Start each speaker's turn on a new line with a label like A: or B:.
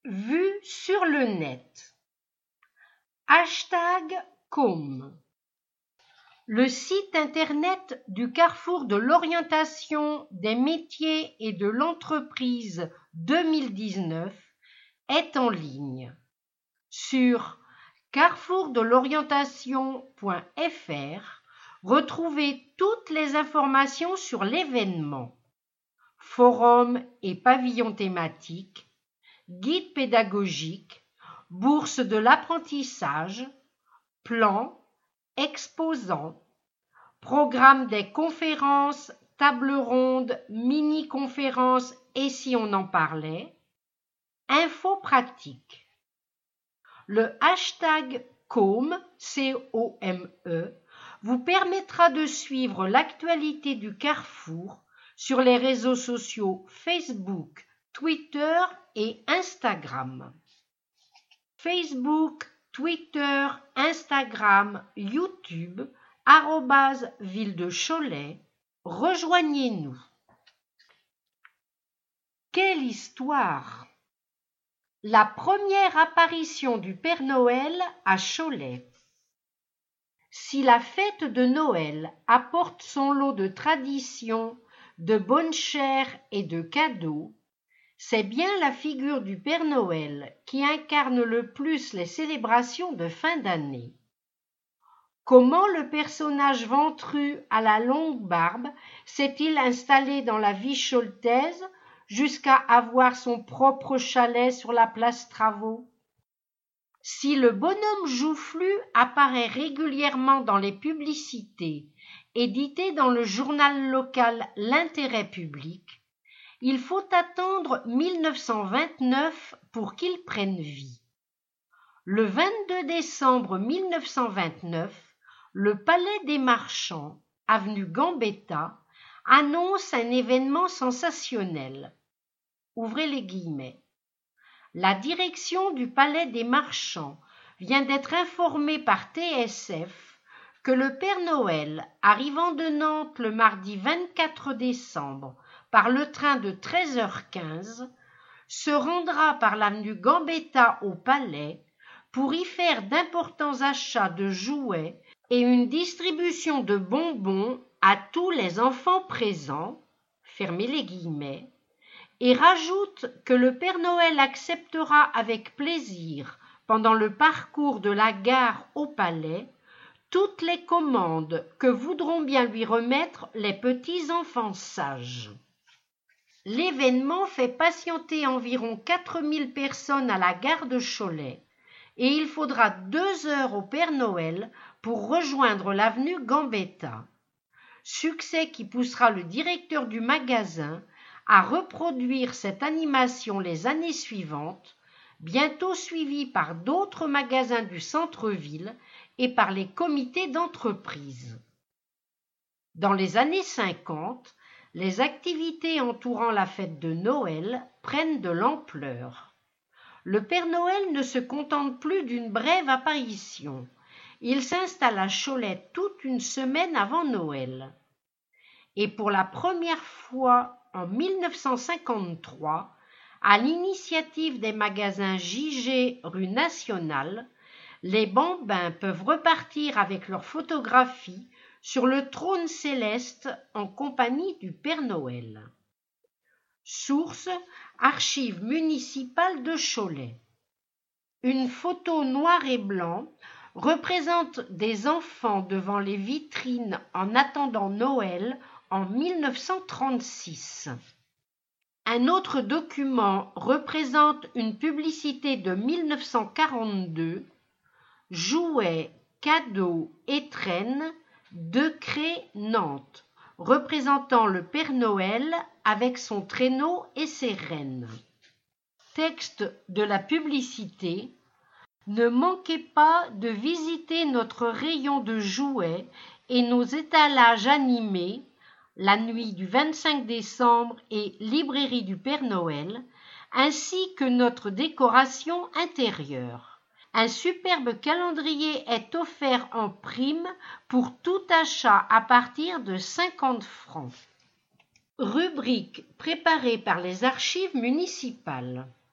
A: Vue sur le net. #com. Le site internet du Carrefour de l'orientation des métiers et de l'entreprise 2019 est en ligne. Sur carrefourdelorientation.fr, retrouvez toutes les informations sur l'événement, forums et pavillons thématiques, guide pédagogique, bourse de l'apprentissage, plan, exposants, programme des conférences, tables rondes, mini-conférences et si on en parlait, infos pratiques. Le hashtag COME, C-O-M-E, vous permettra de suivre l'actualité du Carrefour sur les réseaux sociaux Facebook, Twitter et Instagram. Facebook, Twitter, Instagram, YouTube, @Ville de Cholet, rejoignez-nous. Quelle histoire! La première apparition du Père Noël à Cholet. Si la fête de Noël apporte son lot de traditions, de bonne chère et de cadeaux, c'est bien la figure du Père Noël qui incarne le plus les célébrations de fin d'année. Comment le personnage ventru à la longue barbe s'est-il installé dans la vie choletaise jusqu'à avoir son propre chalet sur la place Travaux? Si le bonhomme joufflu apparaît régulièrement dans les publicités éditées dans le journal local L'Intérêt public, il faut attendre 1929 pour qu'il prenne vie. Le 22 décembre 1929, le Palais des Marchands, avenue Gambetta, annonce un événement sensationnel. Ouvrez les guillemets. La direction du Palais des Marchands vient d'être informée par TSF que le Père Noël, arrivant de Nantes le mardi 24 décembre par le train de 13h15, se rendra par l'avenue Gambetta au Palais pour y faire d'importants achats de jouets et une distribution de bonbons à tous les enfants présents, fermez les guillemets, et rajoute que le Père Noël acceptera avec plaisir, pendant le parcours de la gare au Palais, toutes les commandes que voudront bien lui remettre les petits enfants sages. L'événement fait patienter environ 4000 personnes à la gare de Cholet et il faudra 2 heures au Père Noël pour rejoindre l'avenue Gambetta. Succès qui poussera le directeur du magasin à reproduire cette animation les années suivantes, bientôt suivie par d'autres magasins du centre-ville et par les comités d'entreprise. Dans les années 50, les activités entourant la fête de Noël prennent de l'ampleur. Le Père Noël ne se contente plus d'une brève apparition. Il s'installe à Cholet toute une semaine avant Noël. Et pour la première fois en 1953, à l'initiative des magasins JG rue Nationale, les bambins peuvent repartir avec leurs photographies sur le trône céleste en compagnie du Père Noël. Source: Archives municipales de Cholet. Une photo noir et blanc représente des enfants devant les vitrines en attendant Noël en 1936. Un autre document représente une publicité de 1942, Jouets, cadeaux, étrennes, Decré Nantes, représentant le Père Noël avec son traîneau et ses rennes. Texte de la publicité: ne manquez pas de visiter notre rayon de jouets et nos étalages animés, la nuit du 25 décembre et librairie du Père Noël, ainsi que notre décoration intérieure. Un superbe calendrier est offert en prime pour tout achat à partir de 50 francs. Rubrique préparée par les archives municipales.